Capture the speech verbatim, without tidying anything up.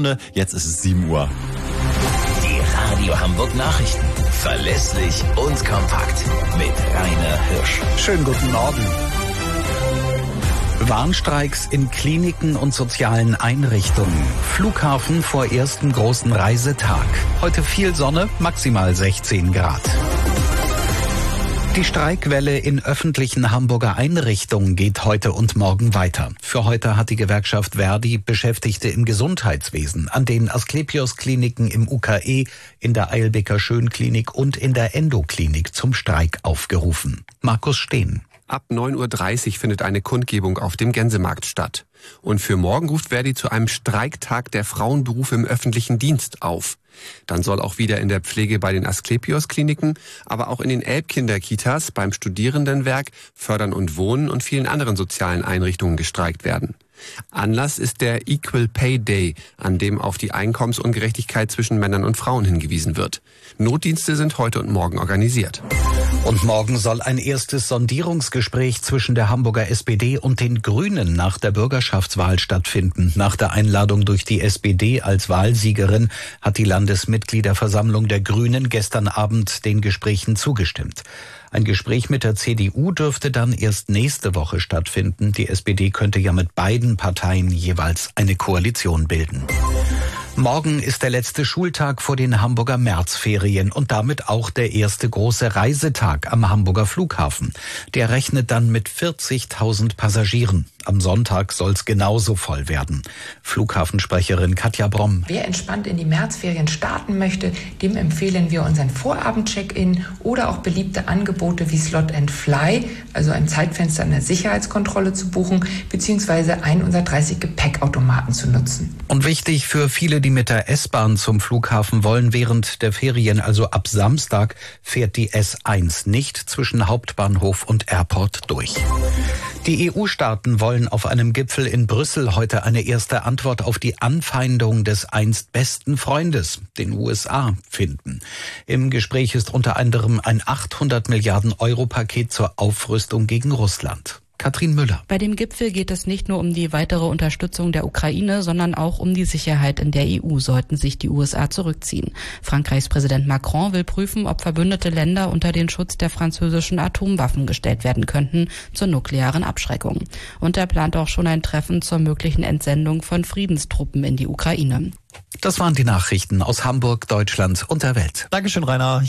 Stunde. Jetzt ist es sieben Uhr. Die Radio Hamburg Nachrichten. Verlässlich und kompakt. Mit Rainer Hirsch. Schönen guten Morgen. Warnstreiks in Kliniken und sozialen Einrichtungen. Flughafen vor ersten großen Reisetag. Heute viel Sonne, maximal sechzehn Grad. Die Streikwelle in öffentlichen Hamburger Einrichtungen geht heute und morgen weiter. Für heute hat die Gewerkschaft Verdi Beschäftigte im Gesundheitswesen an den Asklepios-Kliniken im U K E, in der Eilbecker Schönklinik und in der Endoklinik zum Streik aufgerufen. Markus Steen. Ab neun Uhr dreißig findet eine Kundgebung auf dem Gänsemarkt statt. Und für morgen ruft Verdi zu einem Streiktag der Frauenberufe im öffentlichen Dienst auf. Dann soll auch wieder in der Pflege bei den Asklepios-Kliniken, aber auch in den Elbkinder-Kitas, beim Studierendenwerk, Fördern und Wohnen und vielen anderen sozialen Einrichtungen gestreikt werden. Anlass ist der Equal Pay Day, an dem auf die Einkommensungerechtigkeit zwischen Männern und Frauen hingewiesen wird. Notdienste sind heute und morgen organisiert. Und morgen soll ein erstes Sondierungsgespräch zwischen der Hamburger S P D und den Grünen nach der Bürgerschaftswahl stattfinden. Nach der Einladung durch die S P D als Wahlsiegerin hat die Landesmitgliederversammlung der Grünen gestern Abend den Gesprächen zugestimmt. Ein Gespräch mit der C D U dürfte dann erst nächste Woche stattfinden. Die S P D könnte ja mit beiden Parteien jeweils eine Koalition bilden. Morgen ist der letzte Schultag vor den Hamburger Märzferien und damit auch der erste große Reisetag am Hamburger Flughafen. Der rechnet dann mit vierzigtausend Passagieren. Am Sonntag soll es genauso voll werden. Flughafensprecherin Katja Bromm. Wer entspannt in die Märzferien starten möchte, dem empfehlen wir unseren Vorabend-Check-In oder auch beliebte Angebote wie Slot and Fly, also ein Zeitfenster an der Sicherheitskontrolle zu buchen, beziehungsweise einen unserer dreißig Gepäckautomaten zu nutzen. Und wichtig für viele, die mit der S-Bahn zum Flughafen wollen, während der Ferien, also ab Samstag, fährt die S eins nicht zwischen Hauptbahnhof und Airport durch. Die E U-Staaten wollen auf einem Gipfel in Brüssel heute eine erste Antwort auf die Anfeindung des einst besten Freundes, den U S A, finden. Im Gespräch ist unter anderem ein achthundert Milliarden Euro Paket zur Aufrüstung gegen Russland. Katrin Müller. Bei dem Gipfel geht es nicht nur um die weitere Unterstützung der Ukraine, sondern auch um die Sicherheit in der E U, sollten sich die U S A zurückziehen. Frankreichs Präsident Macron will prüfen, ob verbündete Länder unter den Schutz der französischen Atomwaffen gestellt werden könnten zur nuklearen Abschreckung. Und er plant auch schon ein Treffen zur möglichen Entsendung von Friedenstruppen in die Ukraine. Das waren die Nachrichten aus Hamburg, Deutschland und der Welt. Dankeschön, Rainer.